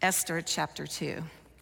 Esther chapter 2.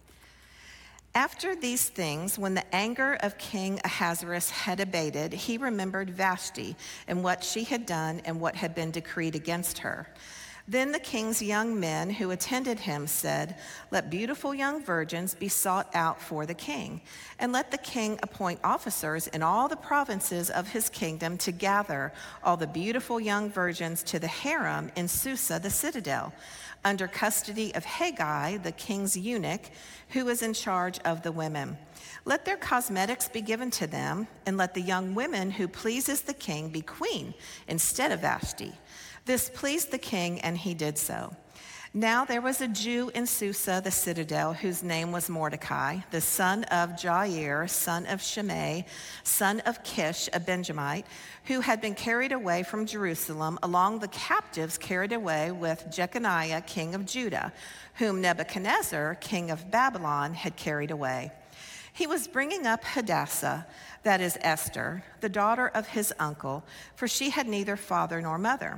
After these things, when the anger of King Ahasuerus had abated, he remembered Vashti and what she had done and what had been decreed against her. Then the king's young men who attended him said, "Let beautiful young virgins be sought out for the king, and let the king appoint officers in all the provinces of his kingdom to gather all the beautiful young virgins to the harem in Susa the citadel, under custody of Haggai, the king's eunuch, who is in charge of the women. Let their cosmetics be given to them, and let the young women who pleases the king be queen instead of Vashti." This pleased the king, and he did so. Now there was a Jew in Susa the citadel whose name was Mordecai, the son of Jair, son of Shimei, son of Kish, a Benjamite, who had been carried away from Jerusalem along the captives carried away with Jeconiah, king of Judah, whom Nebuchadnezzar, king of Babylon, had carried away. He was bringing up Hadassah, that is Esther, the daughter of his uncle, for she had neither father nor mother.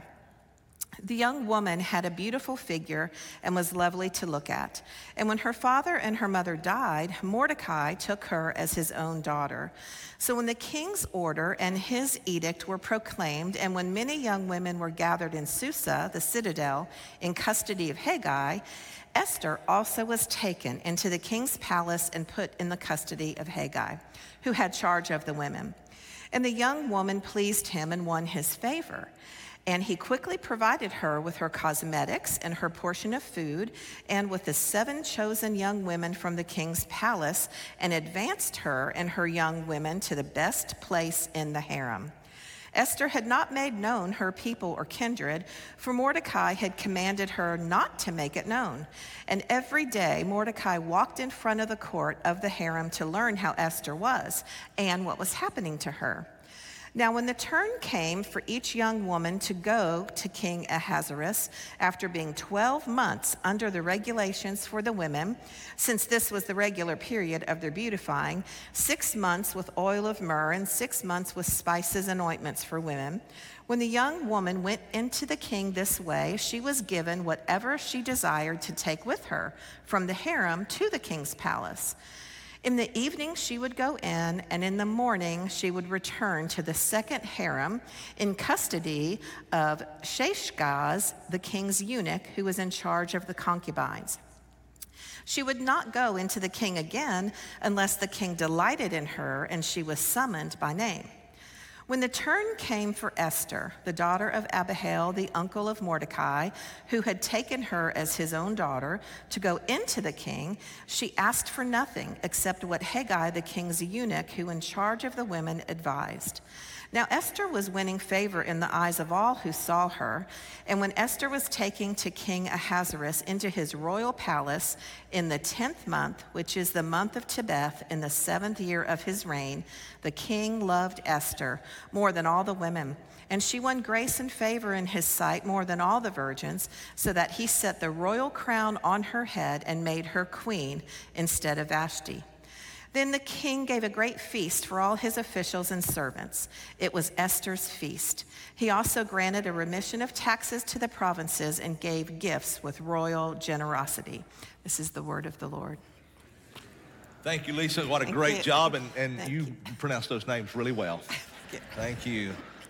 The young woman had a beautiful figure and was lovely to look at. And when her father and her mother died, Mordecai took her as his own daughter. So when the king's order and his edict were proclaimed, and when many young women were gathered in Susa, the citadel, in custody of Haggai, Esther also was taken into the king's palace and put in the custody of Haggai, who had charge of the women. And the young woman pleased him and won his favor. And he quickly provided her with her cosmetics and her portion of food, and with the 7 chosen young women from the king's palace, and advanced her and her young women to the best place in the harem. Esther had not made known her people or kindred, for Mordecai had commanded her not to make it known. And every day Mordecai walked in front of the court of the harem to learn how Esther was and what was happening to her. Now, when the turn came for each young woman to go to King Ahasuerus, after being 12 months under the regulations for the women, since this was the regular period of their beautifying, 6 months with oil of myrrh and 6 months with spices and ointments for women, when the young woman went into the king this way, she was given whatever she desired to take with her from the harem to the king's palace. In the evening she would go in, and in the morning she would return to the second harem in custody of Shashgaz, the king's eunuch, who was in charge of the concubines. She would not go into the king again unless the king delighted in her and she was summoned by name. When the turn came for Esther, the daughter of Abihail, the uncle of Mordecai, who had taken her as his own daughter, to go into the king, she asked for nothing except what Haggai, the king's eunuch, who in charge of the women, advised. Now Esther was winning favor in the eyes of all who saw her, and when Esther was taken to King Ahasuerus into his royal palace in the 10th month, which is the month of Tebeth, in the 7th year of his reign, the king loved Esther more than all the women, and she won grace and favor in his sight more than all the virgins, so that he set the royal crown on her head and made her queen instead of Vashti. Then the king gave a great feast for all his officials and servants. It was Esther's feast. He also granted a remission of taxes to the provinces and gave gifts with royal generosity. This is the word of the Lord. Thank you, Lisa. What a great job, and you pronounced those names really well. Thank you.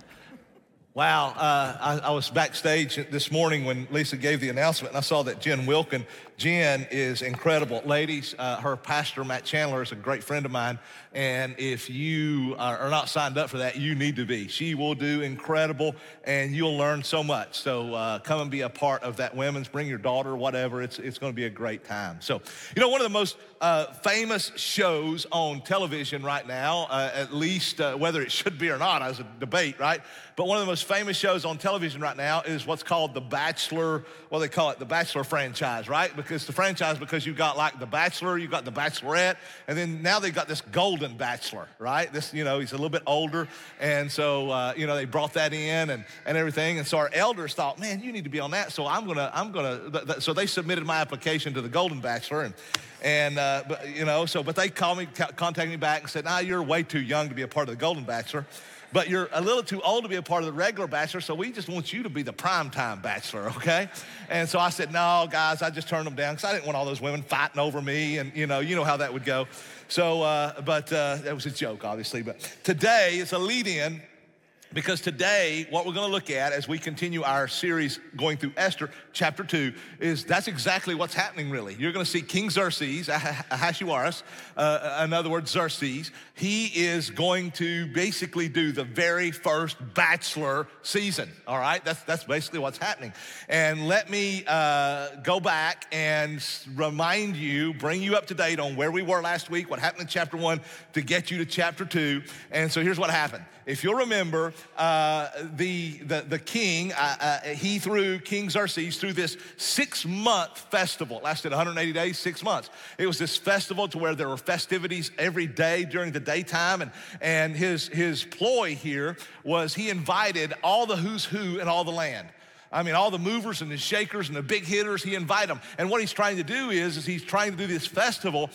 Wow, I was backstage this morning when Lisa gave the announcement, and I saw that Jen Wilkin. Jen is incredible. Ladies, her pastor, Matt Chandler, is a great friend of mine, and if you are not signed up for that, you need to be. She will do incredible, and you'll learn so much. So come and be a part of that women's. Bring your daughter, whatever. It's going to be a great time. So, you know, one of the most famous shows on television right now, at least whether it should be or not, as a debate, right? But one of the most famous shows on television right now is what's called The Bachelor, well, they call it The Bachelor franchise, right? Because you've got like The Bachelor, you've got The Bachelorette, and then now they've got this Golden Bachelor, right? This, you know, he's a little bit older, and so, you know, they brought that in and everything, and so our elders thought, man, you need to be on that, so so they submitted my application to the Golden Bachelor, but they called me, contacted me back and said, you're way too young to be a part of the Golden Bachelor. but you're a little too old to be a part of the regular bachelor, so we just want you to be the primetime bachelor, okay? And so I said, no, guys, I just turned them down because I didn't want all those women fighting over me, and you know how that would go. So, but that was a joke, obviously. But today is a lead-in, because today, what we're going to look at as we continue our series going through Esther, chapter 2, is that's exactly what's happening, really. You're going to see King Xerxes, Ahasuerus, in other words, Xerxes. He is going to basically do the very first bachelor season, all right? That's basically what's happening. And let me go back and remind you, bring you up to date on where we were last week, what happened in chapter 1 to get you to chapter 2. And so here's what happened. If you'll remember, the king, he threw King Xerxes through this 6-month festival. It lasted 180 days, 6 months. It was this festival to where there were festivities every day during the daytime. And his ploy here was he invited all the who's who in all the land. I mean, all the movers and the shakers and the big hitters, he invited them. And what he's trying to do is he's trying to do this festival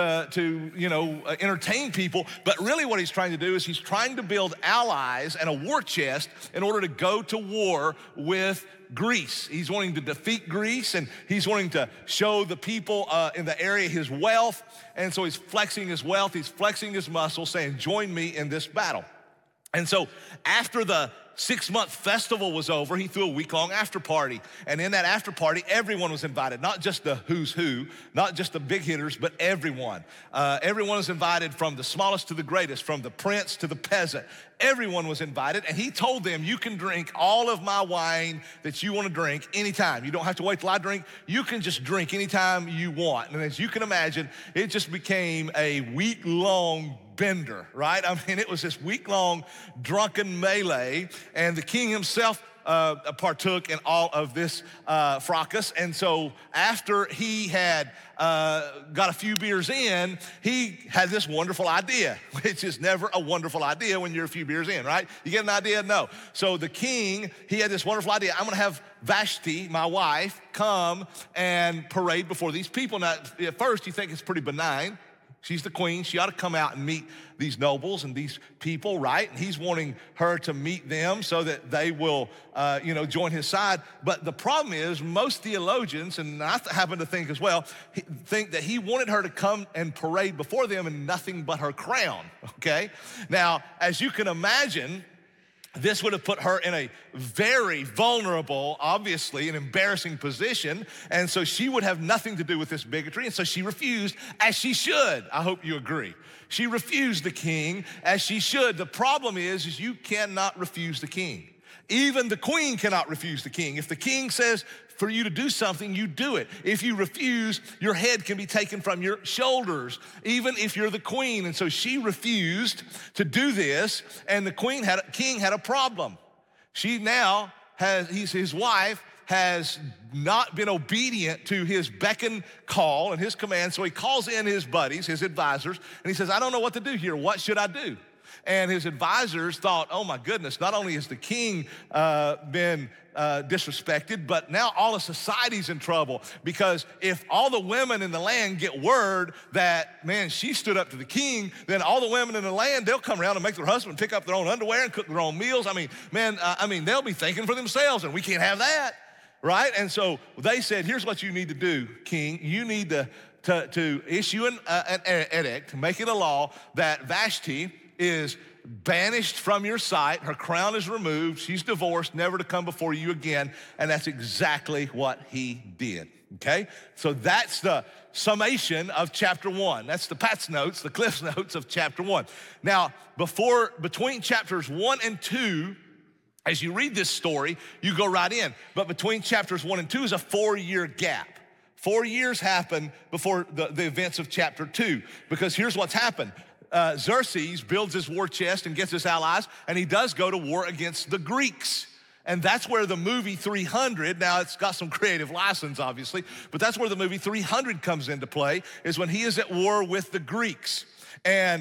to entertain people. But really what he's trying to do is he's trying to build allies and a war chest in order to go to war with Greece. He's wanting to defeat Greece, and he's wanting to show the people in the area his wealth. And so he's flexing his wealth, he's flexing his muscle, saying, join me in this battle. And so after the 6-month festival was over, he threw a week-long after party. And in that after party, everyone was invited, not just the who's who, not just the big hitters, but everyone. Everyone was invited, from the smallest to the greatest, from the prince to the peasant. Everyone was invited, and he told them, you can drink all of my wine that you want to drink anytime. You don't have to wait till I drink. You can just drink anytime you want. And as you can imagine, it just became a week-long bender, right? I mean, it was this week-long drunken melee, and the king himself partook in all of this fracas. And so after he had got a few beers in, he had this wonderful idea, which is never a wonderful idea when you're a few beers in, right? You get an idea? No. So the king, he had this wonderful idea. I'm gonna have Vashti, my wife, come and parade before these people. Now, at first you think it's pretty benign. She's the queen. She ought to come out and meet these nobles and these people, right? And he's wanting her to meet them so that they will, join his side. But the problem is, most theologians, and I happen to think as well, think that he wanted her to come and parade before them in nothing but her crown, okay? Now, as you can imagine, this would have put her in a very vulnerable, obviously an embarrassing position. And so she would have nothing to do with this bigotry. And so she refused, as she should. I hope you agree. She refused the king, as she should. The problem is you cannot refuse the king. Even the queen cannot refuse the king. If the king says for you to do something, you do it. If you refuse, your head can be taken from your shoulders, even if you're the queen. And so she refused to do this, and the king had a problem. She now his wife has not been obedient to his beck and call and his command. So he calls in his buddies, his advisors, and he says, I don't know what to do here. What should I do? And his advisors thought, oh my goodness, not only has the king been disrespected, but now all of society's in trouble, because if all the women in the land get word that, man, she stood up to the king, then all the women in the land, they'll come around and make their husband pick up their own underwear and cook their own meals. I mean, they'll be thinking for themselves, and we can't have that, right? And so they said, here's what you need to do, king. You need to issue an edict, make it a law that Vashti is banished from your sight. Her crown is removed. She's divorced, never to come before you again. And that's exactly what he did, okay? So that's the summation of chapter 1. That's the Pat's notes, the Cliff's notes of chapter 1. Now, between chapters 1 and 2, as you read this story, you go right in. But between chapters 1 and 2 is a 4-year gap. 4 years happen before the events of chapter 2, because here's what's happened. Xerxes builds his war chest and gets his allies, and he does go to war against the Greeks. And that's where the movie 300, now it's got some creative license, obviously, but that's where the movie 300 comes into play, is when he is at war with the Greeks. And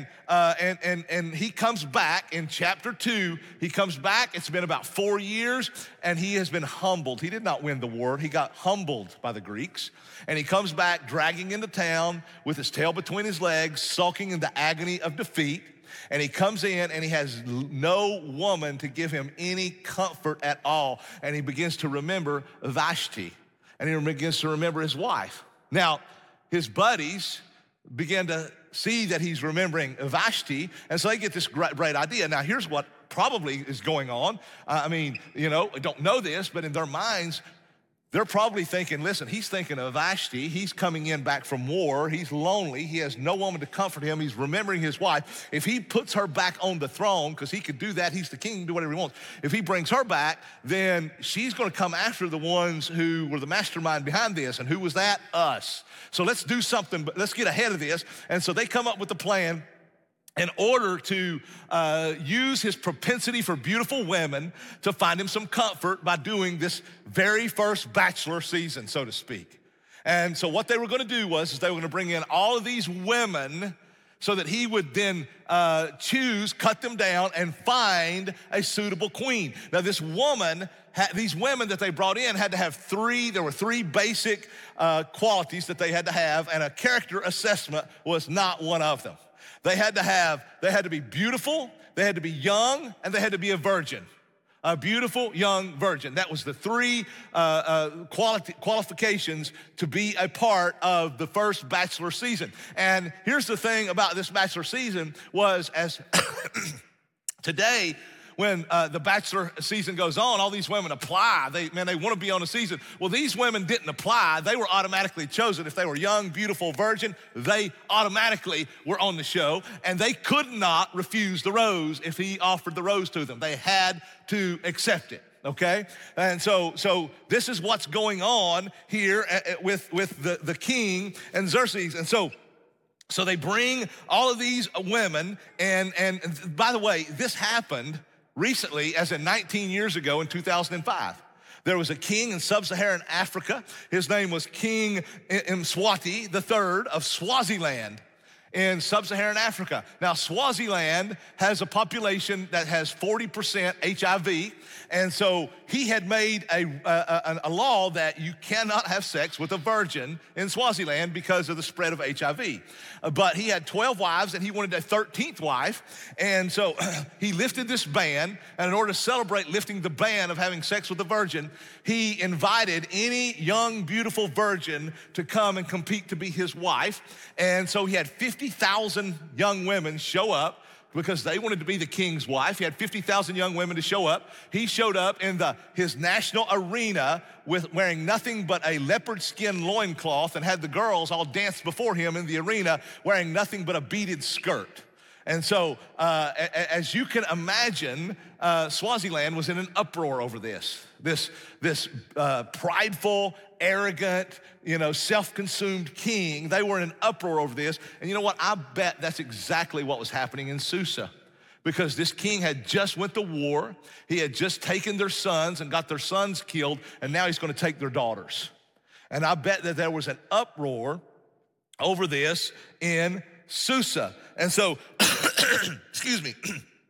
he comes back in chapter 2. He comes back. It's been about 4 years, and he has been humbled. He did not win the war. He got humbled by the Greeks. And he comes back dragging into town with his tail between his legs, sulking in the agony of defeat. And he comes in and he has no woman to give him any comfort at all. And he begins to remember Vashti, and he begins to remember his wife. Now, his buddies begin to see that he's remembering Vashti, and so they get this great idea. Now, here's what probably is going on. I don't know this, but in their minds, they're probably thinking, listen, he's thinking of Vashti. He's coming in back from war. He's lonely. He has no woman to comfort him. He's remembering his wife. If he puts her back on the throne, because he could do that, he's the king, he can do whatever he wants. If he brings her back, then she's going to come after the ones who were the mastermind behind this. And who was that? Us. So let's do something, but let's get ahead of this. And so they come up with a plan in order to use his propensity for beautiful women to find him some comfort by doing this very first bachelor season, so to speak. And so what they were gonna do was they were gonna bring in all of these women so that he would then choose, cut them down, and find a suitable queen. Now these women that they brought in had to have there were three basic qualities that they had to have, and a character assessment was not one of them. They had to be beautiful, they had to be young, and they had to be a virgin. A beautiful, young virgin. That was the three qualifications to be a part of the first bachelor season. And here's the thing about this bachelor season was as today, when the bachelor season goes on, all these women apply. They want to be on a season. Well, these women didn't apply. They were automatically chosen. If they were young, beautiful, virgin, they automatically were on the show, and they could not refuse the rose if he offered the rose to them. They had to accept it, okay? And so this is what's going on here with the king and Xerxes. And so they bring all of these women, and by the way, this happened recently, as in 19 years ago in 2005. There was a king in sub-Saharan Africa. His name was King Mswati III of Swaziland in sub-Saharan Africa. Now, Swaziland has a population that has 40% HIV, and so he had made a law that you cannot have sex with a virgin in Swaziland because of the spread of HIV. But he had 12 wives, and he wanted a 13th wife, and so he lifted this ban, and in order to celebrate lifting the ban of having sex with a virgin, he invited any young, beautiful virgin to come and compete to be his wife, and so he had 50,000 young women show up because they wanted to be the king's wife. He had 50,000 young women to show up. He showed up in his national arena wearing nothing but a leopard skin loincloth and had the girls all dance before him in the arena wearing nothing but a beaded skirt. And so, as you can imagine, Swaziland was in an uproar over this prideful, arrogant, self-consumed king. They were in an uproar over this. And you know what? I bet that's exactly what was happening in Susa, because this king had just went to war. He had just taken their sons and got their sons killed, and now he's going to take their daughters. And I bet that there was an uproar over this in Susa. And so, excuse me.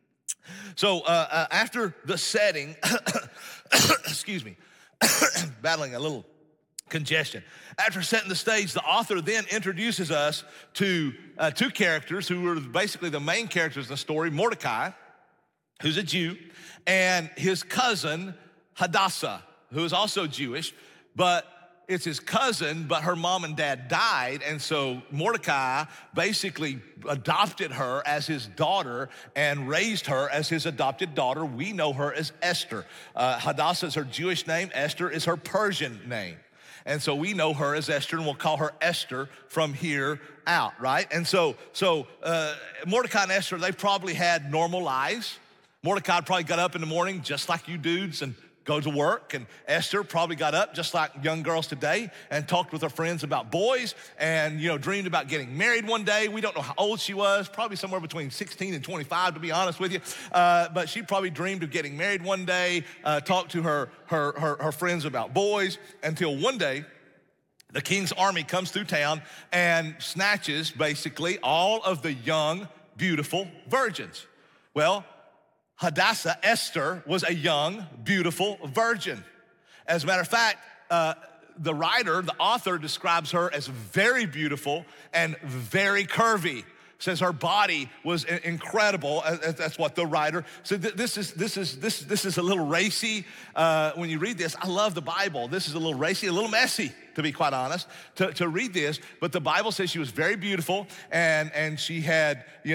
So after the setting, excuse me, battling a little congestion. After setting the stage, the author then introduces us to two characters who were basically the main characters in the story: Mordecai, who's a Jew, and his cousin, Hadassah, who is also Jewish, but it's his cousin, but her mom and dad died, and so Mordecai basically adopted her as his daughter and raised her as his adopted daughter. We know her as Esther. Hadassah is her Jewish name. Esther is her Persian name. And so we know her as Esther, and we'll call her Esther from here out, right? And so Mordecai and Esther, they probably had normal lives. Mordecai probably got up in the morning just like you dudes and go to work, and Esther probably got up just like young girls today and talked with her friends about boys and dreamed about getting married one day. We don't know how old she was, probably somewhere between 16 and 25 to be honest with you, but she probably dreamed of getting married one day, talked to her friends about boys, until one day the king's army comes through town and snatches basically all of the young, beautiful virgins. Well, Hadassah, Esther, was a young, beautiful virgin. As a matter of fact, the author describes her as very beautiful and very curvy. says her body was incredible. That's what the writer said. This is a little racy. When you read this, I love the Bible. This is a little racy, a little messy, to be quite honest, to read this. But the Bible says she was very beautiful, and she had, he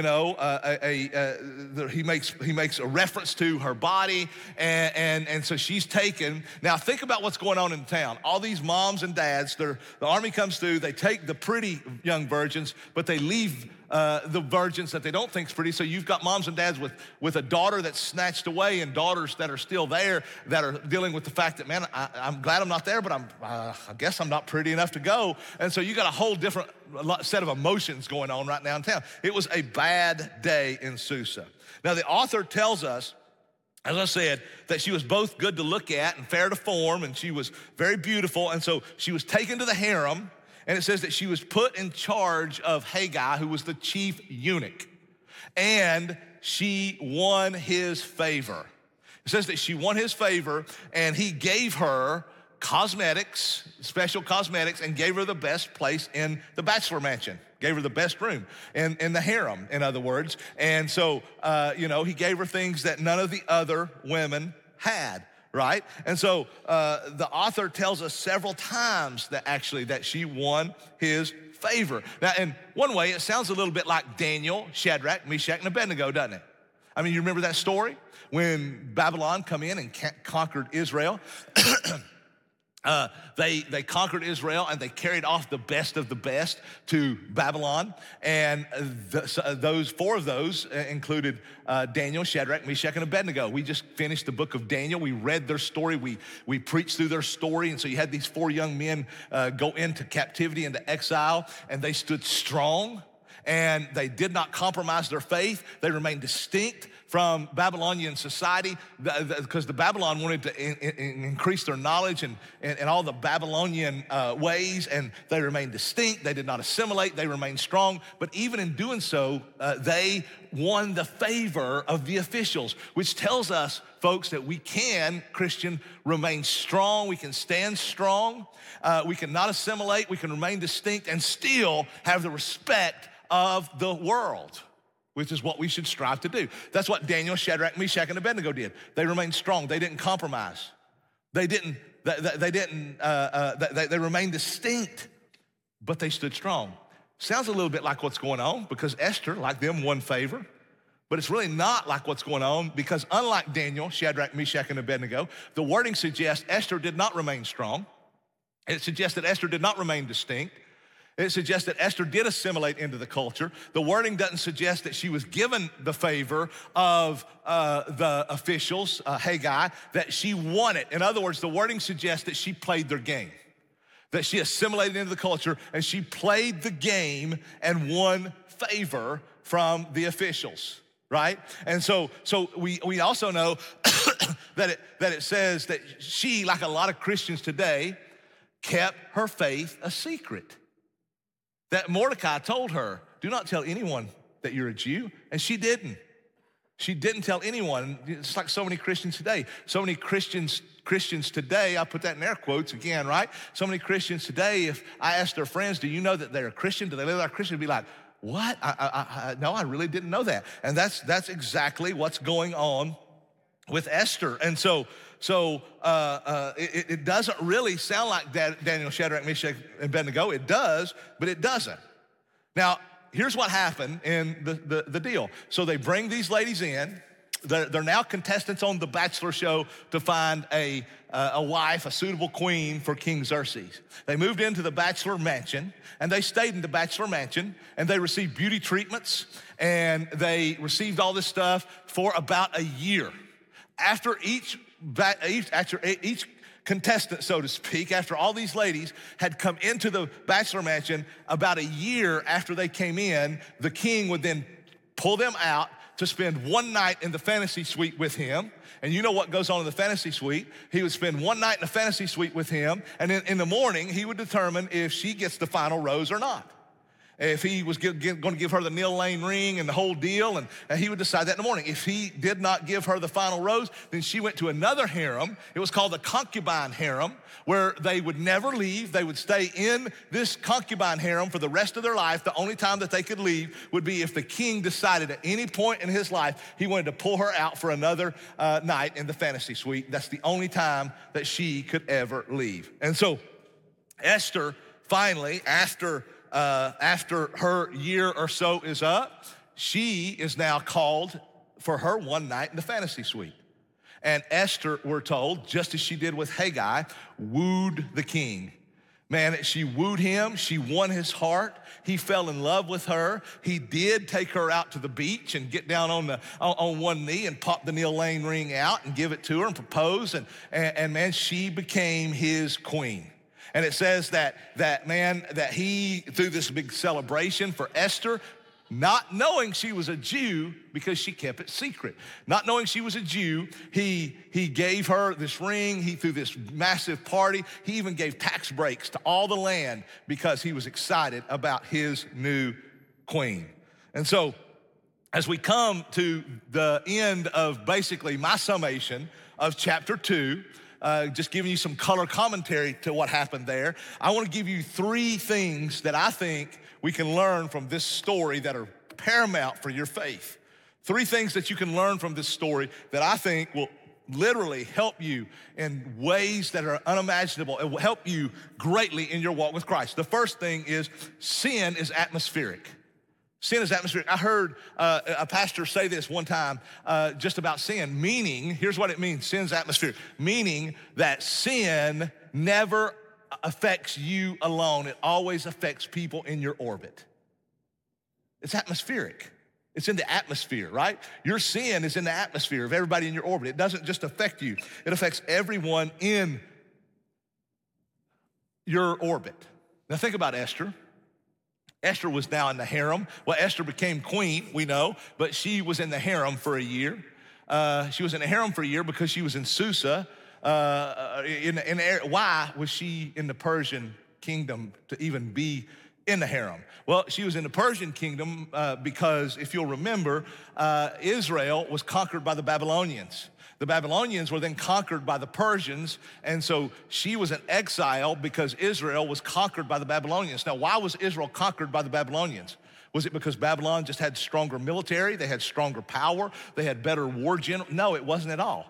makes a reference to her body, and so she's taken. Now think about what's going on in town. All these moms and dads, the army comes through. They take the pretty young virgins, but they leave the virgins that they don't think is pretty. So you've got moms and dads with a daughter that's snatched away and daughters that are still there that are dealing with the fact that, man, I'm glad I'm not there, but I guess I'm not pretty enough to go. And so you got a whole different set of emotions going on right now in town. It was a bad day in Susa. Now the author tells us, as I said, that she was both good to look at and fair to form, and she was very beautiful. And so she was taken to the harem. And it says that she was put in charge of Haggai, who was the chief eunuch. And she won his favor. It says that she won his favor, and he gave her cosmetics, special cosmetics, and gave her the best place in the bachelor mansion. Gave her the best room in the harem, in other words. And so, he gave her things that none of the other women had. Right? And so the author tells us several times that she won his favor. Now, in one way, it sounds a little bit like Daniel, Shadrach, Meshach, and Abednego, doesn't it? I mean, you remember that story? When Babylon come in and conquered Israel. They conquered Israel, and they carried off the best of the best to Babylon. And those four of those included Daniel, Shadrach, Meshach, and Abednego. We just finished the book of Daniel. We read their story. We preached through their story. And so you had these four young men go into captivity, into exile, and they stood strong. And they did not compromise their faith. They remained distinct from Babylonian society because the Babylon wanted to increase their knowledge and all the Babylonian ways, and they remained distinct. They did not assimilate. They remained strong. But even in doing so, they won the favor of the officials, which tells us, folks, that we can, Christian, remain strong. We can stand strong. We can not assimilate. We can remain distinct and still have the respect of the world, which is what we should strive to do. That's what Daniel, Shadrach, Meshach, and Abednego did. They remained strong. They didn't compromise. They remained distinct, but they stood strong. Sounds a little bit like what's going on because Esther, like them, won favor. But it's really not like what's going on because unlike Daniel, Shadrach, Meshach, and Abednego, the wording suggests Esther did not remain strong. It suggests that Esther did not remain distinct. It suggests that Esther did assimilate into the culture. The wording doesn't suggest that she was given the favor of the officials, Haggai, that she won it. In other words, the wording suggests that she played their game, that she assimilated into the culture and she played the game and won favor from the officials, right? And so we also know that it says that she, like a lot of Christians today, kept her faith a secret. That Mordecai told her, do not tell anyone that you're a Jew, and she didn't. She didn't tell anyone. It's like so many Christians today. So many Christians today, I put that in air quotes again, right? So many Christians today, if I ask their friends, do you know that they're a Christian? Do they live like a Christian? They'd be like, what? No, I really didn't know that. And that's exactly what's going on with Esther. And so it doesn't really sound like Daniel, Shadrach, Meshach, and Abednego. It does, but it doesn't. Now, here's what happened in the deal. So they bring these ladies in. They're now contestants on the Bachelor show to find a wife, a suitable queen for King Xerxes. They moved into the Bachelor mansion, and they stayed in the Bachelor mansion, and they received beauty treatments, and they received all this stuff for about a year. After each contestant, so to speak, after all these ladies had come into the Bachelor mansion, about a year after they came in, the king would then pull them out to spend one night in the fantasy suite with him. And you know what goes on in the fantasy suite. He would spend one night in the fantasy suite with him, and in the morning, he would determine if she gets the final rose or not. If he was going to give her the Neil Lane ring and the whole deal, and he would decide that in the morning. If he did not give her the final rose, then she went to another harem. It was called the concubine harem, where they would never leave. They would stay in this concubine harem for the rest of their life. The only time that they could leave would be if the king decided at any point in his life he wanted to pull her out for another night in the fantasy suite. That's the only time that she could ever leave. And so Esther finally, after her year or so is up, she is now called for her one night in the fantasy suite. And Esther, we're told, just as she did with Haggai, wooed the king. Man, she wooed him. She won his heart. He fell in love with her. He did take her out to the beach and get down on one knee and pop the Neil Lane ring out and give it to her and propose. And man, she became his queen. And it says that he, through this big celebration for Esther, not knowing she was a Jew because she kept it secret. Not knowing she was a Jew, he gave her this ring. He threw this massive party. He even gave tax breaks to all the land because he was excited about his new queen. And so as we come to the end of basically my summation of chapter 2, just giving you some color commentary to what happened there, I want to give you 3 things that I think we can learn from this story that are paramount for your faith. 3 things that you can learn from this story that I think will literally help you in ways that are unimaginable. It will help you greatly in your walk with Christ. The first thing is sin is atmospheric. Sin is atmospheric. I heard a pastor say this one time just about sin, meaning, here's what it means, sin's atmospheric, meaning that sin never affects you alone. It always affects people in your orbit. It's atmospheric. It's in the atmosphere, right? Your sin is in the atmosphere of everybody in your orbit. It doesn't just affect you. It affects everyone in your orbit. Now think about Esther. Esther was now in the harem. Well, Esther became queen, we know, but she was in the harem for a year. She was in the harem for a year because she was in Susa. Why was she in the Persian kingdom to even be in the harem? Well, she was in the Persian kingdom because, if you'll remember, Israel was conquered by the Babylonians. The Babylonians were then conquered by the Persians, and so she was in exile because Israel was conquered by the Babylonians. Now, why was Israel conquered by the Babylonians? Was it because Babylon just had stronger military, they had stronger power, they had better war general? No, it wasn't at all.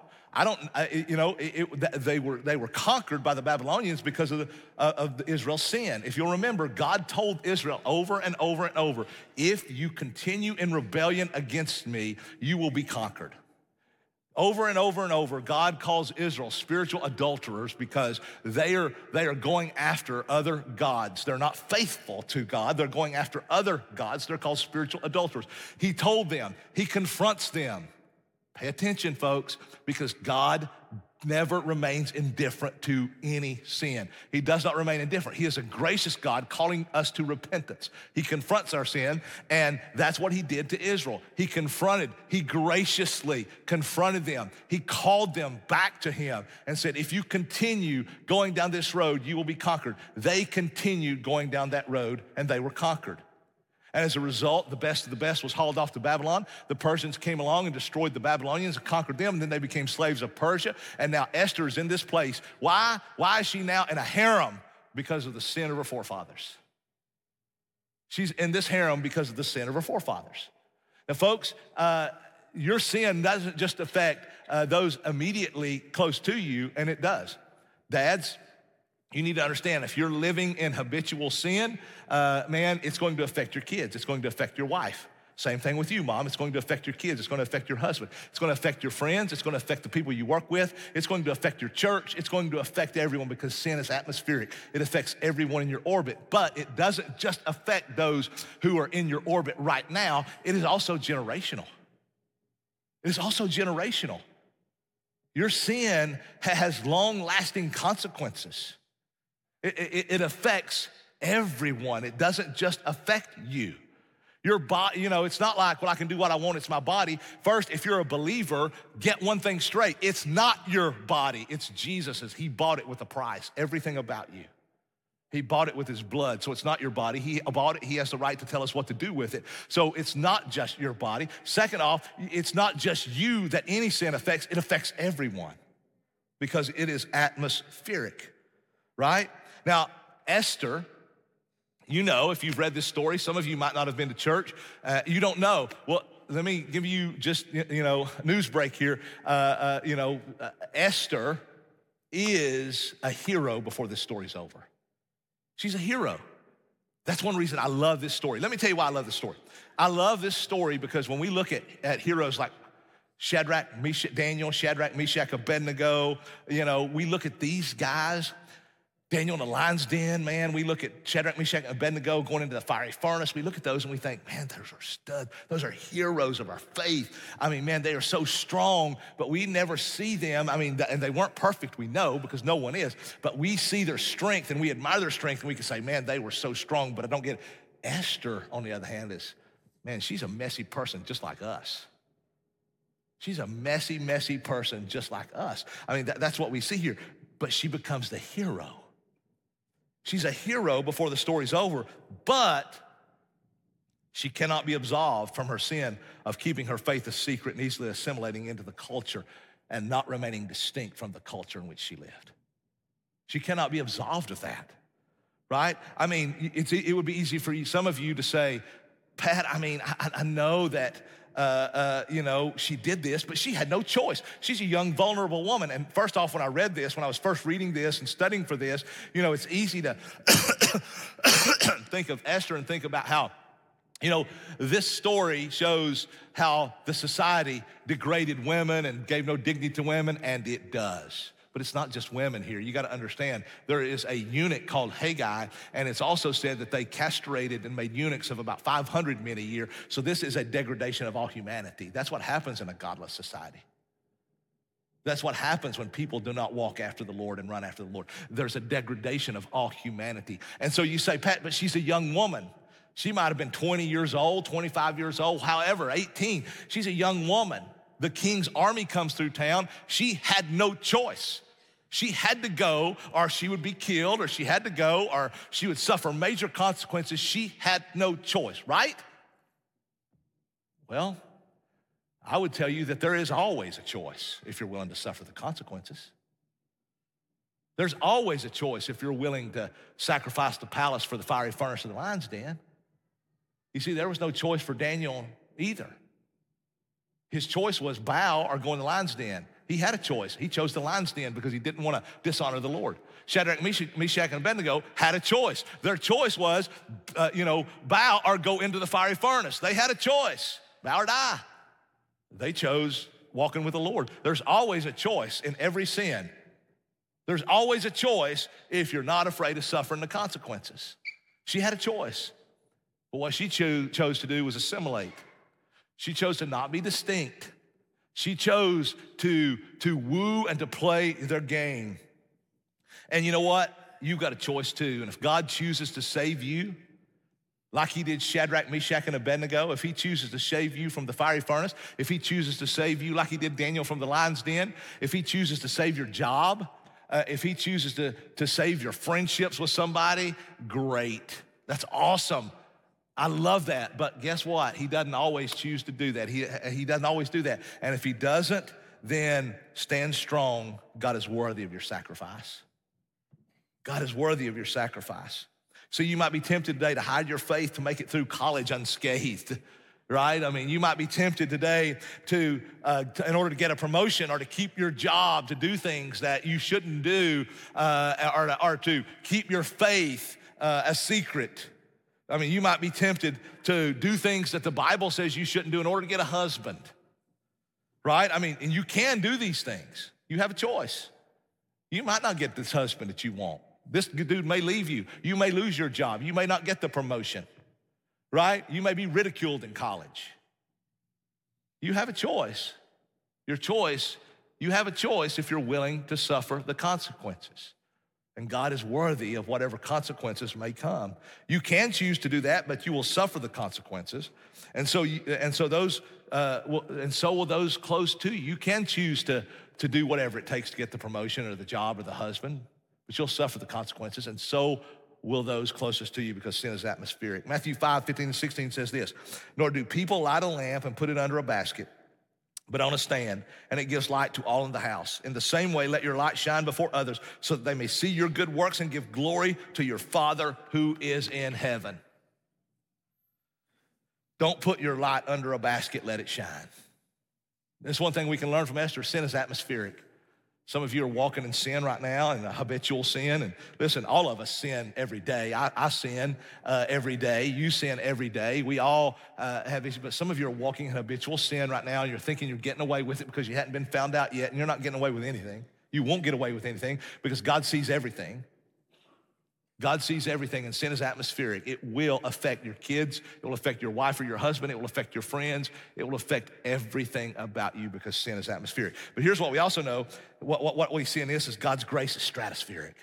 They were conquered by the Babylonians because of Israel's sin. If you'll remember, God told Israel over and over and over, if you continue in rebellion against me, you will be conquered. Over and over and over, God calls Israel spiritual adulterers because they are going after other gods. They're not faithful to God. They're going after other gods. They're called spiritual adulterers. He told them, he confronts them. Pay attention, folks, because God never remains indifferent to any sin. He does not remain indifferent. He is a gracious God calling us to repentance. He confronts our sin, and that's what he did to Israel. He graciously confronted them. He called them back to him and said, if you continue going down this road, you will be conquered. They continued going down that road, and they were conquered. And as a result, the best of the best was hauled off to Babylon. The Persians came along and destroyed the Babylonians and conquered them, and then they became slaves of Persia. And now Esther is in this place. Why is she now in a harem? Because of the sin of her forefathers. She's in this harem because of the sin of her forefathers. Now, folks, your sin doesn't just affect those immediately close to you, and it does. Dads, you need to understand, if you're living in habitual sin, it's going to affect your kids. It's going to affect your wife. Same thing with you, mom. It's going to affect your kids. It's going to affect your husband. It's going to affect your friends. It's going to affect the people you work with. It's going to affect your church. It's going to affect everyone because sin is atmospheric. It affects everyone in your orbit. But it doesn't just affect those who are in your orbit right now. It is also generational. It is also generational. Your sin has long-lasting consequences. It affects everyone. It doesn't just affect you. Your body, it's not like, well, I can do what I want. It's my body. First, if you're a believer, get one thing straight. It's not your body. It's Jesus's. He bought it with a price. Everything about you. He bought it with his blood, so it's not your body. He bought it, he has the right to tell us what to do with it. So it's not just your body. Second off, it's not just you that any sin affects, it affects everyone because it is atmospheric, right? Now, Esther, you know, if you've read this story, some of you might not have been to church, you don't know. Well, let me give you just, news break here. Esther is a hero before this story's over. She's a hero. That's one reason I love this story. Let me tell you why I love this story. I love this story because when we look at heroes like Daniel, Shadrach, Meshach, Abednego, we look at these guys, Daniel in the lion's den, man. We look at Shadrach, Meshach, and Abednego going into the fiery furnace. We look at those and we think, man, those are studs. Those are heroes of our faith. I mean, man, they are so strong, but we never see them. I mean, and they weren't perfect, we know, because no one is. But we see their strength and we admire their strength and we can say, man, they were so strong, but I don't get it. Esther, on the other hand, she's a messy person just like us. She's a messy, messy person just like us. I mean, that's what we see here. But she becomes the hero. She's a hero before the story's over, but she cannot be absolved from her sin of keeping her faith a secret and easily assimilating into the culture and not remaining distinct from the culture in which she lived. She cannot be absolved of that, right? I mean, it would be easy for some of you to say, Pat, I know that she did this, but she had no choice. She's a young, vulnerable woman. And first off, when I read this, when I was first reading this and studying for this, it's easy to think of Esther and think about how, this story shows how the society degraded women and gave no dignity to women, and it does. But it's not just women here. You got to understand, there is a eunuch called Haggai, and it's also said that they castrated and made eunuchs of about 500 men a year. So this is a degradation of all humanity. That's what happens in a godless society. That's what happens when people do not walk after the Lord and run after the Lord. There's a degradation of all humanity. And so you say, Pat, but she's a young woman. She might have been 20 years old, 25 years old, however, 18. She's a young woman. The king's army comes through town. She had no choice. She had to go or she would be killed, or she had to go or she would suffer major consequences. She had no choice, right? Well, I would tell you that there is always a choice if you're willing to suffer the consequences. There's always a choice if you're willing to sacrifice the palace for the fiery furnace of the lion's den. You see, there was no choice for Daniel either. His choice was bow or go in the lion's den. He had a choice. He chose the lion's den because he didn't want to dishonor the Lord. Shadrach, Meshach, and Abednego had a choice. Their choice was, bow or go into the fiery furnace. They had a choice, bow or die. They chose walking with the Lord. There's always a choice in every sin. There's always a choice if you're not afraid of suffering the consequences. She had a choice. But what she chose to do was assimilate. She chose to not be distinct. She chose to woo and to play their game. And you know what? You've got a choice too. And if God chooses to save you, like he did Shadrach, Meshach, and Abednego, if he chooses to save you from the fiery furnace, if he chooses to save you like he did Daniel from the lion's den, if he chooses to save your job, if he chooses to save your friendships with somebody, great. That's awesome. I love that, but guess what? He doesn't always choose to do that. He doesn't always do that. And if he doesn't, then stand strong. God is worthy of your sacrifice. God is worthy of your sacrifice. So you might be tempted today to hide your faith to make it through college unscathed, right? I mean, you might be tempted today to in order to get a promotion or to keep your job, to do things that you shouldn't do, or to keep your faith a secret. I mean, you might be tempted to do things that the Bible says you shouldn't do in order to get a husband, right? I mean, and you can do these things. You have a choice. You might not get this husband that you want. This dude may leave you. You may lose your job. You may not get the promotion, right? You may be ridiculed in college. You have a choice. You have a choice if you're willing to suffer the consequences. And God is worthy of whatever consequences may come. You can choose to do that, but you will suffer the consequences. And so will those close to you. You can choose to do whatever it takes to get the promotion or the job or the husband, but you'll suffer the consequences. And so will those closest to you, because sin is atmospheric. Matthew 5:15-16 says this, nor do people light a lamp and put it under a basket, but on a stand, and it gives light to all in the house. In the same way, let your light shine before others so that they may see your good works and give glory to your Father who is in heaven. Don't put your light under a basket, let it shine. That's one thing we can learn from Esther. Sin is atmospheric. Some of you are walking in sin right now, in a habitual sin. And listen, all of us sin every day. I sin every day. You sin every day. We all have issues, but some of you are walking in habitual sin right now, and you're thinking you're getting away with it because you hadn't been found out yet, and you're not getting away with anything. You won't get away with anything because God sees everything. God sees everything, and sin is atmospheric. It will affect your kids. It will affect your wife or your husband. It will affect your friends. It will affect everything about you because sin is atmospheric. But here's what we also know. What we see in this is God's grace is stratospheric.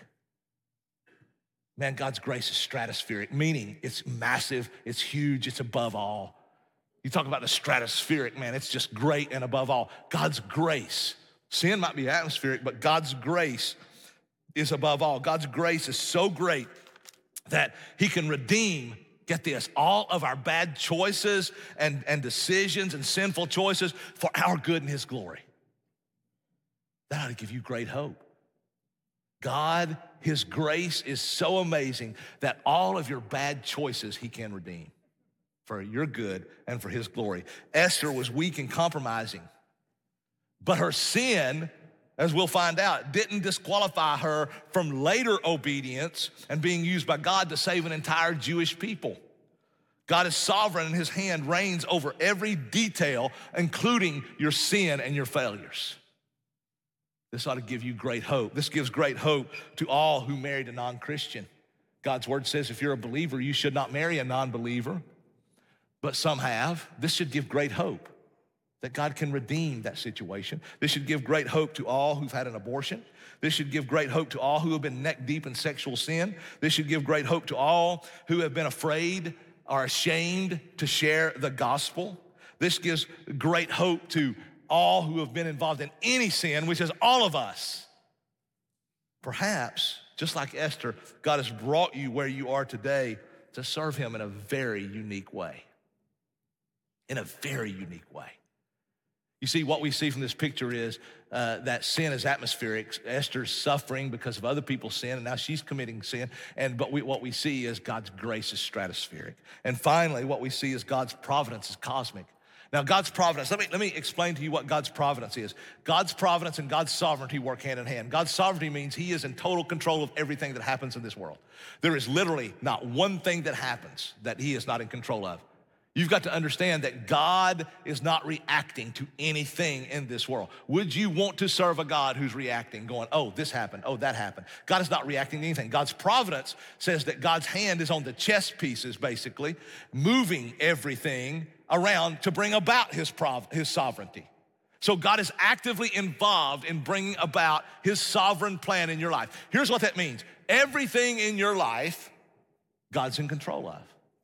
Man, God's grace is stratospheric, meaning it's massive, it's huge, it's above all. You talk about the stratospheric, man, it's just great and above all. God's grace. Sin might be atmospheric, but God's grace is above all. God's grace is so great that he can redeem, get this, all of our bad choices and decisions and sinful choices for our good and his glory. That ought to give you great hope. God, his grace is so amazing that all of your bad choices he can redeem for your good and for his glory. Esther was weak and compromising, but her sin, as we'll find out, didn't disqualify her from later obedience and being used by God to save an entire Jewish people. God is sovereign, and his hand reigns over every detail, including your sin and your failures. This ought to give you great hope. This gives great hope to all who married a non-Christian. God's word says if you're a believer, you should not marry a non-believer, but some have. This should give great hope that God can redeem that situation. This should give great hope to all who've had an abortion. This should give great hope to all who have been neck deep in sexual sin. This should give great hope to all who have been afraid or ashamed to share the gospel. This gives great hope to all who have been involved in any sin, which is all of us. Perhaps, just like Esther, God has brought you where you are today to serve him in a very unique way. In a very unique way. You see, what we see from this picture is that sin is atmospheric. Esther's suffering because of other people's sin, and now she's committing sin. But what we see is God's grace is stratospheric. And finally, what we see is God's providence is cosmic. Now, God's providence, let me explain to you what God's providence is. God's providence and God's sovereignty work hand in hand. God's sovereignty means he is in total control of everything that happens in this world. There is literally not one thing that happens that he is not in control of. You've got to understand that God is not reacting to anything in this world. Would you want to serve a God who's reacting, going, oh, this happened, oh, that happened? God is not reacting to anything. God's providence says that God's hand is on the chess pieces, basically, moving everything around to bring about his sovereignty. So God is actively involved in bringing about his sovereign plan in your life. Here's what that means. Everything in your life, God's in control of.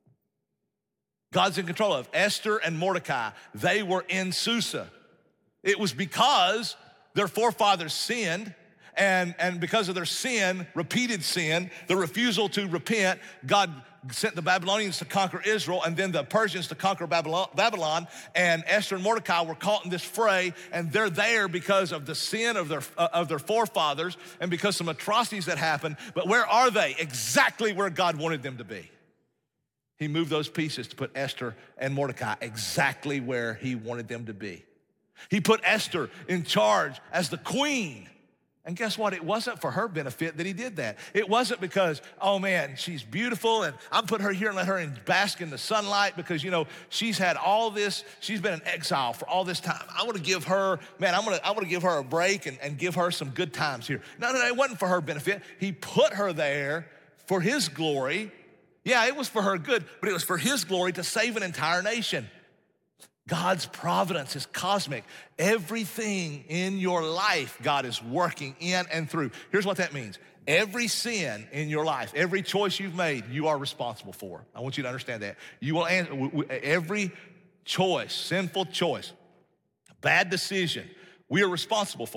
God's in control of. Esther and Mordecai, they were in Susa. It was because their forefathers sinned, and because of their sin, repeated sin, the refusal to repent, God sent the Babylonians to conquer Israel and then the Persians to conquer Babylon, and Esther and Mordecai were caught in this fray, and they're there because of the sin of their forefathers and because some atrocities that happened. But where are they? Exactly where God wanted them to be. He moved those pieces to put Esther and Mordecai exactly where he wanted them to be. He put Esther in charge as the queen. And guess what? It wasn't for her benefit that he did that. It wasn't because, oh man, she's beautiful and I'm put her here and let her bask in the sunlight because, you know, she's had all this, she's been in exile for all this time. I want to give her, man, I want to give her a break and give her some good times here. No, it wasn't for her benefit. He put her there for his glory. Yeah, it was for her good, but it was for his glory to save an entire nation. God's providence is cosmic. Everything in your life, God is working in and through. Here's what that means. Every sin in your life, every choice you've made, you are responsible for. I want you to understand that. You will answer every choice, sinful choice, bad decision, we are responsible for.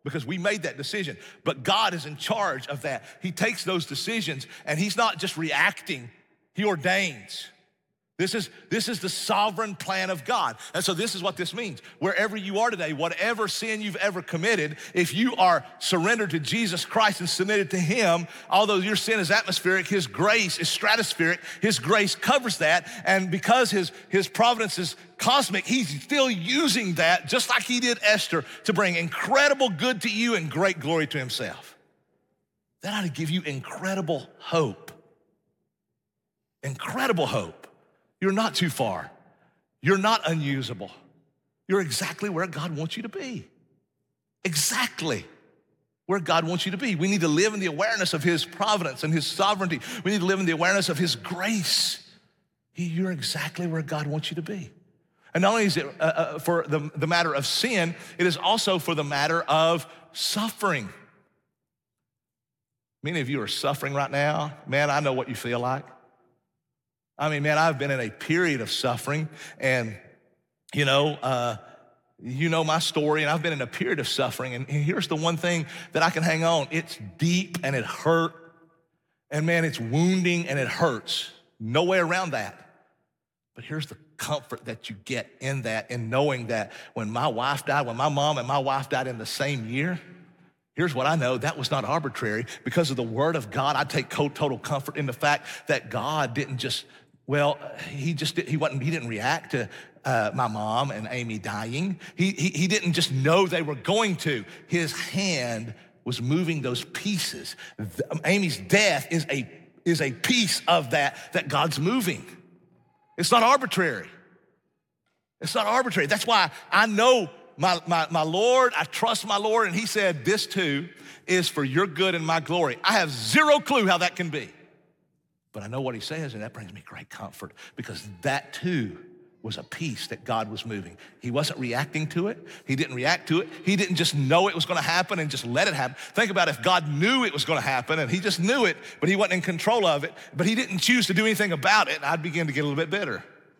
because we made that decision. But God is in charge of that. He takes those decisions and he's not just reacting, he ordains. This is the sovereign plan of God. And so this is what this means. Wherever you are today, whatever sin you've ever committed, if you are surrendered to Jesus Christ and submitted to him, although your sin is atmospheric, his grace is stratospheric, his grace covers that. And because his providence is cosmic, he's still using that, just like he did Esther, to bring incredible good to you and great glory to himself. That ought to give you incredible hope. Incredible hope. You're not too far. You're not unusable. You're exactly where God wants you to be. Exactly where God wants you to be. We need to live in the awareness of his providence and his sovereignty. We need to live in the awareness of his grace. You're exactly where God wants you to be. And not only is it for the matter of sin, it is also for the matter of suffering. Many of you are suffering right now. Man, I know what you feel like. I mean, man, I've been in a period of suffering, and you know my story, and I've been in a period of suffering, and here's the one thing that I can hang on. It's deep, and it hurt, and man, it's wounding, and it hurts. No way around that. But here's the comfort that you get in that, in knowing that when my mom and my wife died in the same year, here's what I know, that was not arbitrary. Because of the word of God, I take total comfort in the fact that God didn't just, he didn't react to my mom and Amy dying. He didn't just know they were going to. His hand was moving those pieces. Amy's death is a piece of that God's moving. It's not arbitrary. It's not arbitrary. That's why I know my Lord, I trust my Lord, and he said, this too is for your good and my glory. I have zero clue how that can be. But I know what he says, and that brings me great comfort, because that too was a piece that God was moving. He wasn't reacting to it. He didn't react to it. He didn't just know it was gonna happen and just let it happen. Think about if God knew it was gonna happen and he just knew it, but he wasn't in control of it, but he didn't choose to do anything about it, I'd begin to get a little bit bitter.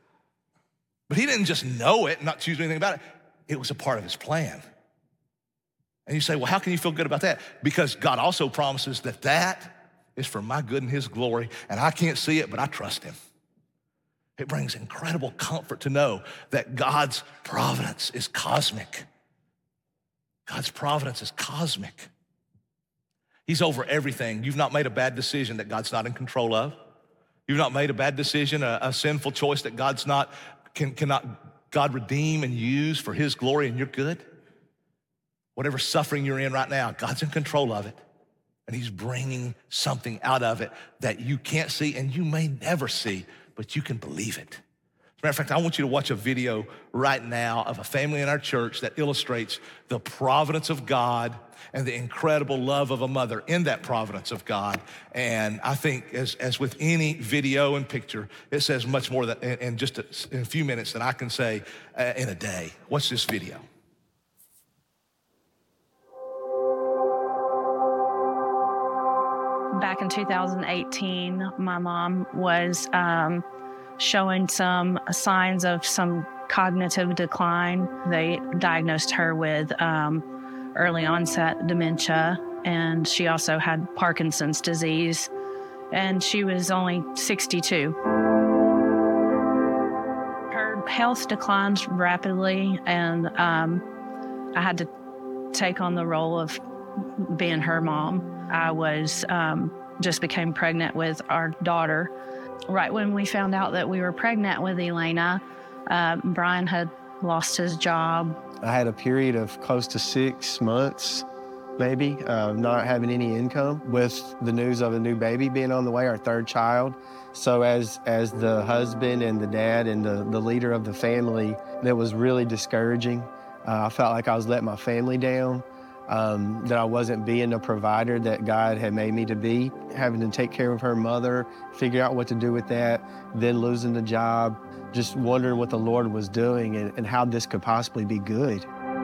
But he didn't just know it and not choose anything about it. It was a part of his plan. And you say, well, how can you feel good about that? Because God also promises that is for my good and his glory, and I can't see it, but I trust him. It brings incredible comfort to know that God's providence is cosmic. God's providence is cosmic. He's over everything. You've not made a bad decision that God's not in control of. You've not made a bad decision, a sinful choice that cannot God redeem and use for his glory and your good. Whatever suffering you're in right now, God's in control of it. And he's bringing something out of it that you can't see and you may never see, but you can believe it. As a matter of fact, I want you to watch a video right now of a family in our church that illustrates the providence of God and the incredible love of a mother in that providence of God. And I think as with any video and picture, it says much more than, in just in a few minutes than I can say in a day. Watch this video. Back in 2018, my mom was showing some signs of some cognitive decline. They diagnosed her with early onset dementia, and she also had Parkinson's disease, and she was only 62. Her health declined rapidly, and I had to take on the role of being her mom. I was just became pregnant with our daughter. Right when we found out that we were pregnant with Elena, Brian had lost his job. I had a period of close to 6 months, maybe, not having any income, with the news of a new baby being on the way, our third child. So as the husband and the dad and the leader of the family, that was really discouraging. I felt like I was letting my family down. That I wasn't being the provider that God had made me to be, having to take care of her mother, figure out what to do with that, then losing the job, just wondering what the Lord was doing and how this could possibly be good.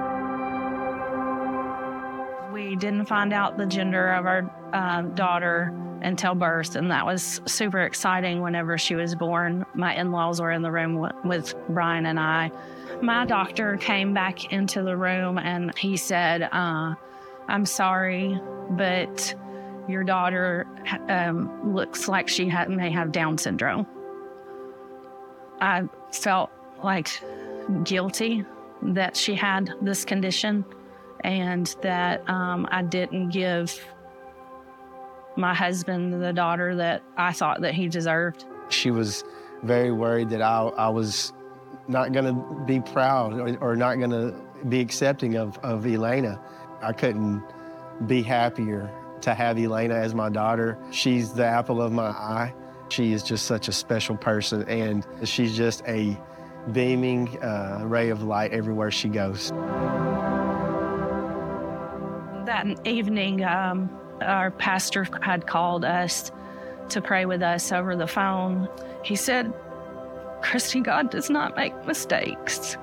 We didn't find out the gender of our daughter until birth, and that was super exciting whenever she was born. My in-laws were in the room with Brian and I. My doctor came back into the room and he said, I'm sorry, but your daughter looks like she may have Down syndrome. I felt like guilty that she had this condition and that I didn't give my husband the daughter that I thought that he deserved. She was very worried that I was not going to be proud or not going to be accepting of Elena. I couldn't be happier to have Elena as my daughter. She's the apple of my eye. She is just such a special person, and she's just a beaming ray of light everywhere she goes. That evening, our pastor had called us to pray with us over the phone. He said, "Christy, God does not make mistakes."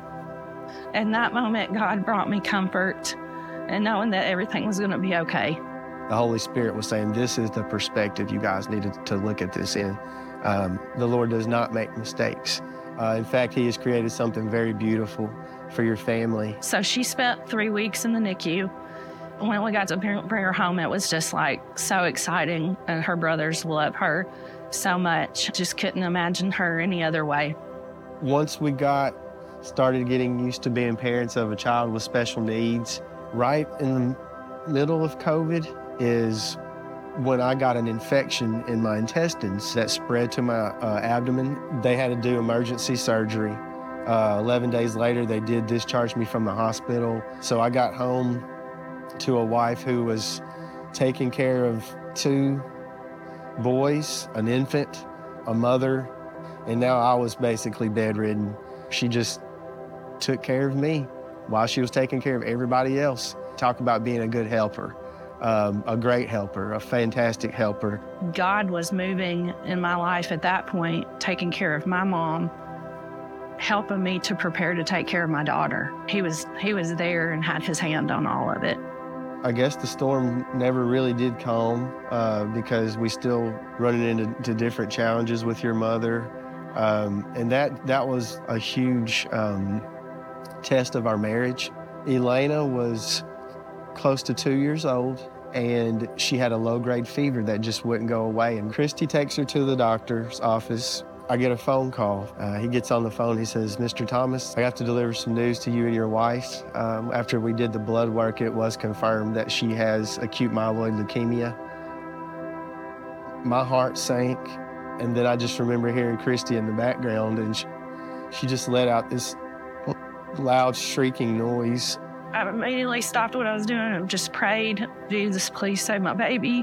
In that moment, God brought me comfort and knowing that everything was going to be okay. The Holy Spirit was saying, this is the perspective you guys needed to look at this in. The Lord does not make mistakes. In fact, He has created something very beautiful for your family. So she spent 3 weeks in the NICU. When we got to bring her home, it was just like so exciting. And her brothers love her so much. Just couldn't imagine her any other way. Once we started getting used to being parents of a child with special needs, right in the middle of COVID is when I got an infection in my intestines that spread to my abdomen. They had to do emergency surgery. 11 days later, they did discharge me from the hospital. So I got home to a wife who was taking care of 2 boys, an infant, a mother, and now I was basically bedridden. She just took care of me while she was taking care of everybody else. Talk about being a good helper, a great helper, a fantastic helper. God was moving in my life at that point, taking care of my mom, helping me to prepare to take care of my daughter. He was there and had His hand on all of it. I guess the storm never really did calm because we still running into different challenges with your mother. And that was a huge test of our marriage. Elena was close to 2 years old, and she had a low-grade fever that just wouldn't go away. And Christy takes her to the doctor's office. I get a phone call. He gets on the phone. He says, "Mr. Thomas, I have to deliver some news to you and your wife. After we did the blood work, it was confirmed that she has acute myeloid leukemia." My heart sank, and then I just remember hearing Christy in the background, and she just let out this loud shrieking noise. I immediately stopped what I was doing and just prayed, "Jesus, please save my baby."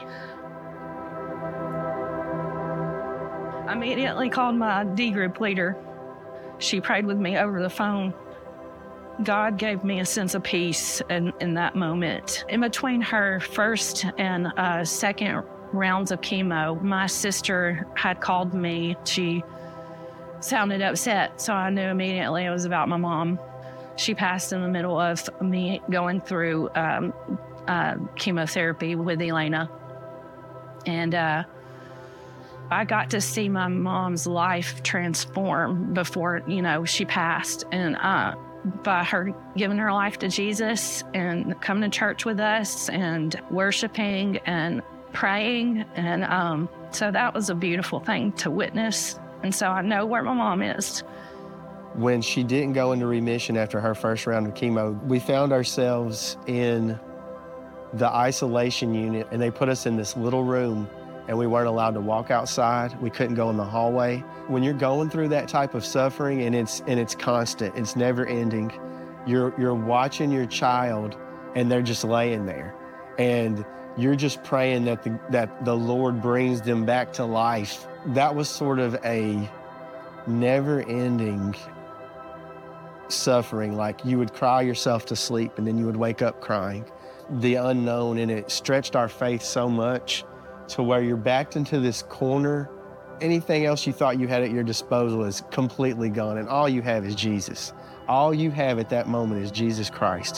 I immediately called my D group leader. She prayed with me over the phone. God gave me a sense of peace in that moment. In between her first and second rounds of chemo, my sister had called me. She sounded upset, so I knew immediately it was about my mom. She passed in the middle of me going through chemotherapy with Elena. And I got to see my mom's life transform before, she passed. And by her giving her life to Jesus and coming to church with us and worshiping and praying. And so that was a beautiful thing to witness. And so I know where my mom is. When she didn't go into remission after her first round of chemo, we found ourselves in the isolation unit, and they put us in this little room, and we weren't allowed to walk outside. We couldn't go in the hallway. When you're going through that type of suffering, and it's constant, it's never ending, you're watching your child, and they're just laying there, and you're just praying that the Lord brings them back to life. That was sort of a never-ending suffering. Like, you would cry yourself to sleep, and then you would wake up crying. The unknown, and it stretched our faith so much to where you're backed into this corner. Anything else you thought you had at your disposal is completely gone, and all you have is Jesus. All you have at that moment is Jesus Christ.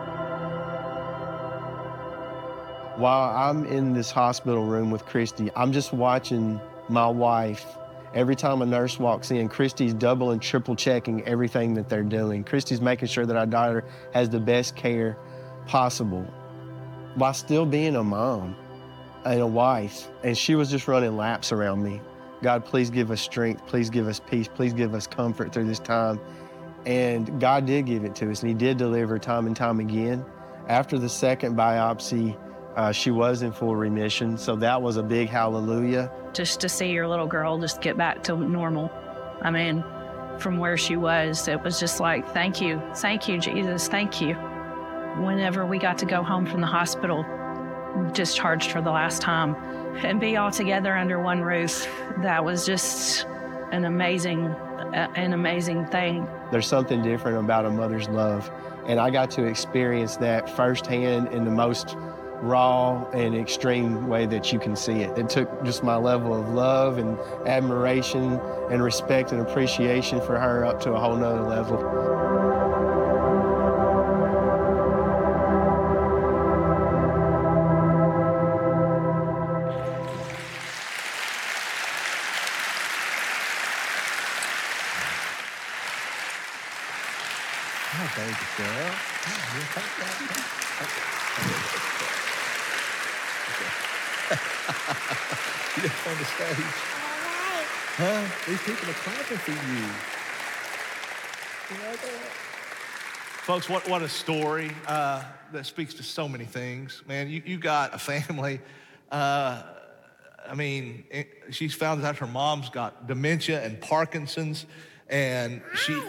While I'm in this hospital room with Christy, I'm just watching my wife. Every time a nurse walks in, Christy's double and triple checking everything that they're doing. Christy's making sure that our daughter has the best care possible. while still being a mom and a wife. And she was just running laps around me. God, please give us strength. Please give us peace. Please give us comfort through this time. And God did give it to us, and he did deliver time and time again. After the second biopsy, she was in full remission. So that was a big hallelujah. Just to see your little girl just get back to normal. I mean, from where she was, it was just like, thank you, Jesus, thank you. Whenever we got to go home from the hospital, discharged for the last time, and be all together under one roof, that was just an amazing thing. There's something different about a mother's love, and I got to experience that firsthand in the most raw and extreme way that you can see it. It took just my level of love and admiration and respect and appreciation for her up to a whole nother level. Baby girl. You up on the stage. Huh? These people are clapping for you. You know that? Folks, what a story that speaks to so many things. Man, you got a family. I mean, she's found out her mom's got dementia and Parkinson's, and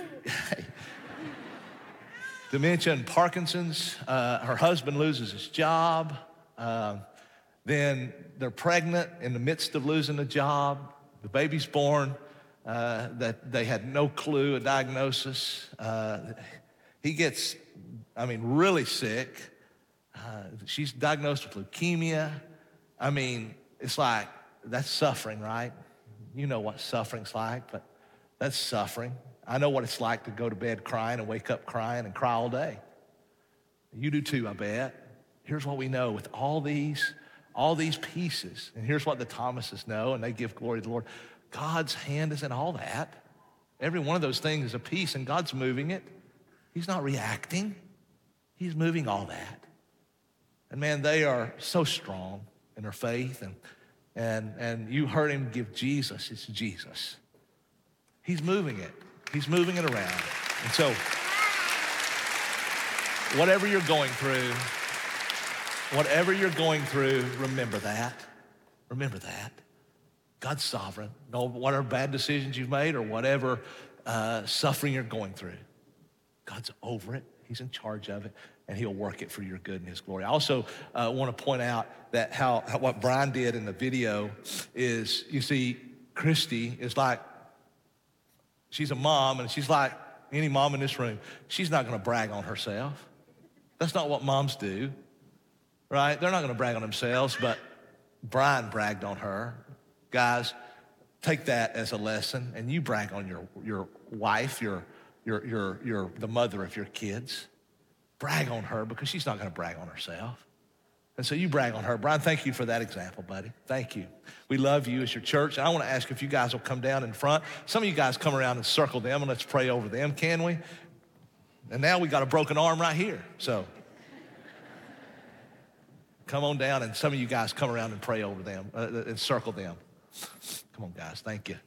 dementia and Parkinson's. Her husband loses his job. Then they're pregnant in the midst of losing the job. The baby's born. That they had no clue, a diagnosis. He gets, really sick. She's diagnosed with leukemia. I mean, it's like, that's suffering, right? You know what suffering's like, but that's suffering. I know what it's like to go to bed crying and wake up crying and cry all day. You do too, I bet. Here's what we know with all these pieces, and here's what the Thomases know, and they give glory to the Lord. God's hand is in all that. Every one of those things is a piece, and God's moving it. He's not reacting. He's moving all that. And man, they are so strong in their faith, and you heard him give Jesus. It's Jesus. He's moving it. He's moving it around. And so, whatever you're going through, remember that. Remember that. God's sovereign. No, whatever bad decisions you've made or whatever suffering you're going through, God's over it. He's in charge of it, and he'll work it for your good and his glory. I also want to point out that how what Brian did in the video is, you see, Christy is like, she's a mom, and she's like any mom in this room. She's not going to brag on herself. That's not what moms do, right? They're not going to brag on themselves, but Brian bragged on her. Guys, take that as a lesson, and you brag on your wife, the mother of your kids. Brag on her, because she's not going to brag on herself. And so you brag on her. Brian, thank you for that example, buddy. Thank you. We love you as your church. And I want to ask if you guys will come down in front. Some of you guys come around and circle them, and let's pray over them, can we? And now we got a broken arm right here. So come on down, and some of you guys come around and pray over them and circle them. Come on, guys. Thank you.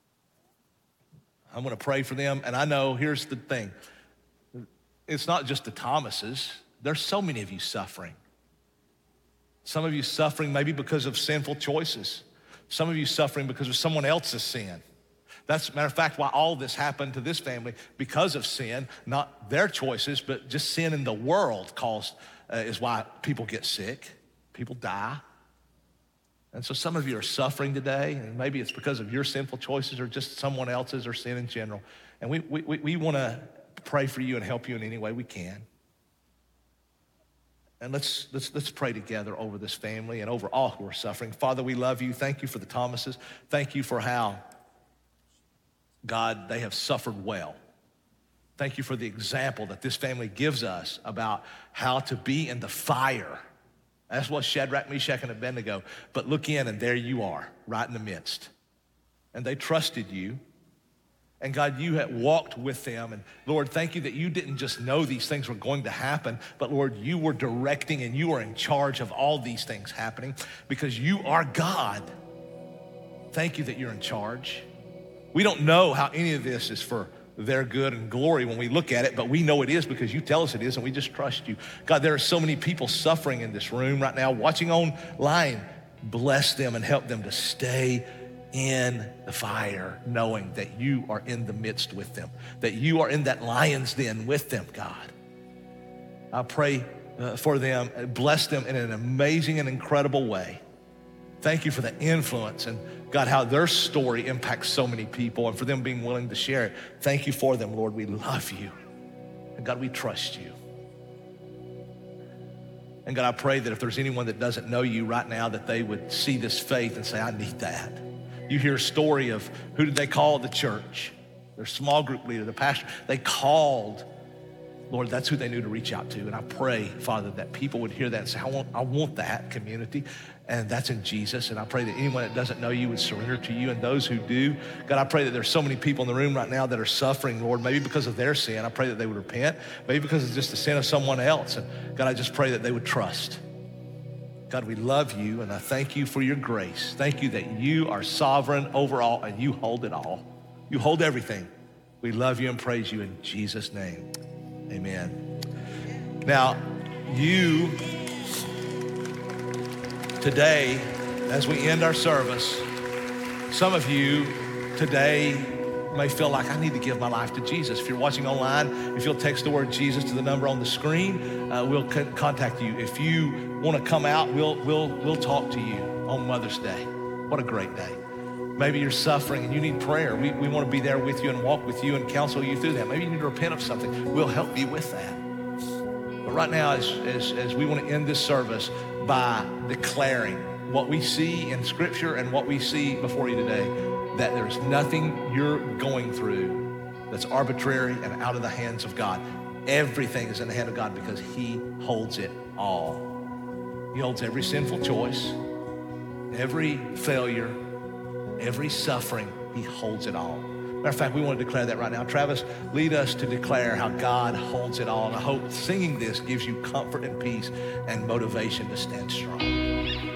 I'm going to pray for them. And I know, here's the thing. It's not just the Thomases. There's so many of you suffering. Some of you suffering maybe because of sinful choices. Some of you suffering because of someone else's sin. That's, matter of fact, why all this happened to this family, because of sin, not their choices, but just sin in the world is why people get sick, people die. And so some of you are suffering today, and maybe it's because of your sinful choices or just someone else's or sin in general. And we want to pray for you and help you in any way we can. And let's pray together over this family and over all who are suffering. Father, we love you. Thank you for the Thomases. Thank you for how, God, they have suffered well. Thank you for the example that this family gives us about how to be in the fire. That's what Shadrach, Meshach, and Abednego. But look in, and there you are, right in the midst. And they trusted you. And God, you had walked with them. And Lord, thank you that you didn't just know these things were going to happen, but Lord, you were directing and you are in charge of all these things happening because you are God. Thank you that you're in charge. We don't know how any of this is for their good and glory when we look at it, but we know it is because you tell us it is, and we just trust you. God, there are so many people suffering in this room right now, watching online. Bless them and help them to stay in the fire, knowing that you are in the midst with them, that you are in that lion's den with them, God. I pray for them, bless them in an amazing and incredible way. Thank you for the influence and God, how their story impacts so many people and for them being willing to share it. Thank you for them, Lord. We love you. And God, we trust you. And God, I pray that if there's anyone that doesn't know you right now, that they would see this faith and say, I need that. You hear a story of who did they call at the church? Their small group leader, the pastor. They called. Lord, that's who they knew to reach out to. And I pray, Father, that people would hear that and say, I want that community. And that's in Jesus. And I pray that anyone that doesn't know you would surrender to you. And those who do, God, I pray that there's so many people in the room right now that are suffering, Lord, maybe because of their sin. I pray that they would repent, maybe because it's just the sin of someone else. And God, I just pray that they would trust. God, we love you, and I thank you for your grace. Thank you that you are sovereign over all, and you hold it all. You hold everything. We love you and praise you in Jesus' name. Amen. Now, you, today, as we end our service, some of you today may feel like I need to give my life to Jesus. If you're watching online, if you'll text the word Jesus to the number on the screen, we'll contact you. If you want to come out, we'll talk to you on Mother's Day. What a great day. Maybe you're suffering and you need prayer. We want to be there with you and walk with you and counsel you through that. Maybe you need to repent of something. We'll help you with that. But right now, as we want to end this service by declaring what we see in Scripture and what we see before you today, that there's nothing you're going through that's arbitrary and out of the hands of God. Everything is in the hand of God because He holds it all. He holds every sinful choice, every failure, every suffering. He holds it all. Matter of fact, we want to declare that right now. Travis, lead us to declare how God holds it all. And I hope singing this gives you comfort and peace and motivation to stand strong.